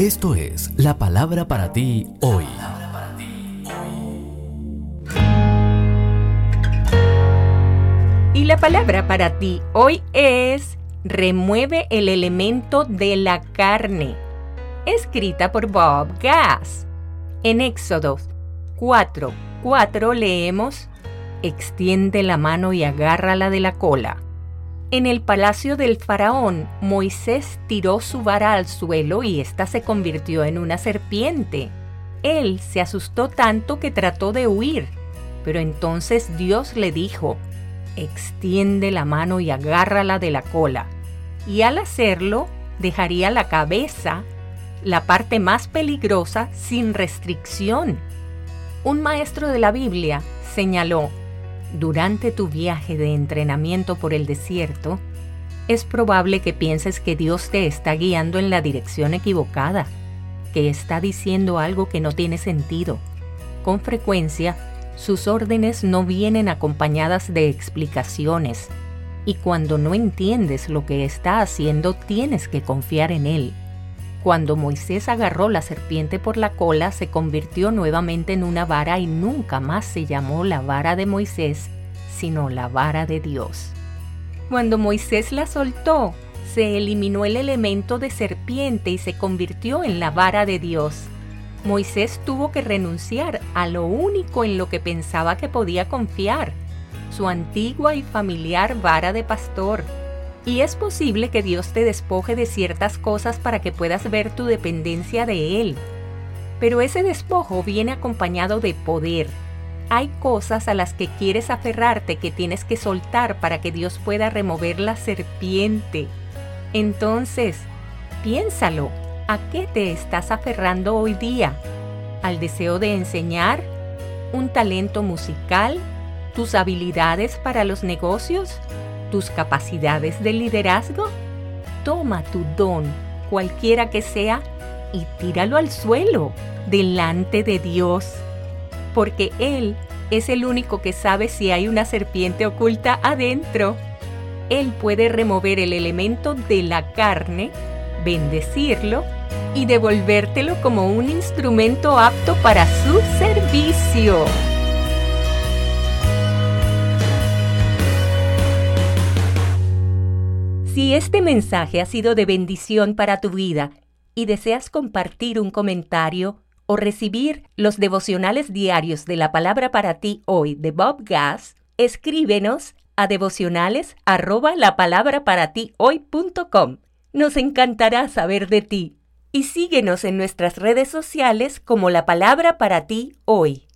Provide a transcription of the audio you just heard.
Esto es la palabra para ti hoy. Y la palabra para ti hoy es remueve el elemento de la carne, escrita por Bob Gass. En Éxodo 4:4 leemos: extiende la mano y agárrala de la cola. En el palacio del faraón, Moisés tiró su vara al suelo y ésta se convirtió en una serpiente. Él se asustó tanto que trató de huir, pero entonces Dios le dijo: extiende la mano y agárrala de la cola. Y al hacerlo, dejaría la cabeza, la parte más peligrosa, sin restricción. Un maestro de la Biblia señaló: durante tu viaje de entrenamiento por el desierto, es probable que pienses que Dios te está guiando en la dirección equivocada, que está diciendo algo que no tiene sentido. Con frecuencia, sus órdenes no vienen acompañadas de explicaciones, y cuando no entiendes lo que está haciendo, tienes que confiar en Él. Cuando Moisés agarró la serpiente por la cola, se convirtió nuevamente en una vara y nunca más se llamó la vara de Moisés, sino la vara de Dios. Cuando Moisés la soltó, se eliminó el elemento de serpiente y se convirtió en la vara de Dios. Moisés tuvo que renunciar a lo único en lo que pensaba que podía confiar, su antigua y familiar vara de pastor. Y es posible que Dios te despoje de ciertas cosas para que puedas ver tu dependencia de Él. Pero ese despojo viene acompañado de poder. Hay cosas a las que quieres aferrarte que tienes que soltar para que Dios pueda remover la serpiente. Entonces, piénsalo. ¿A qué te estás aferrando hoy día? ¿Al deseo de enseñar? ¿Un talento musical? ¿Tus habilidades para los negocios? ¿Tus capacidades de liderazgo? Toma tu don, cualquiera que sea, y tíralo al suelo, delante de Dios. Porque Él es el único que sabe si hay una serpiente oculta adentro. Él puede remover el elemento de la carne, bendecirlo y devolvértelo como un instrumento apto para su servicio. Si este mensaje ha sido de bendición para tu vida y deseas compartir un comentario o recibir los devocionales diarios de la palabra para ti hoy de Bob Gass, escríbenos a devocionales@lapalabraparatihoy.com. Nos encantará saber de ti y síguenos en nuestras redes sociales como La Palabra para ti hoy.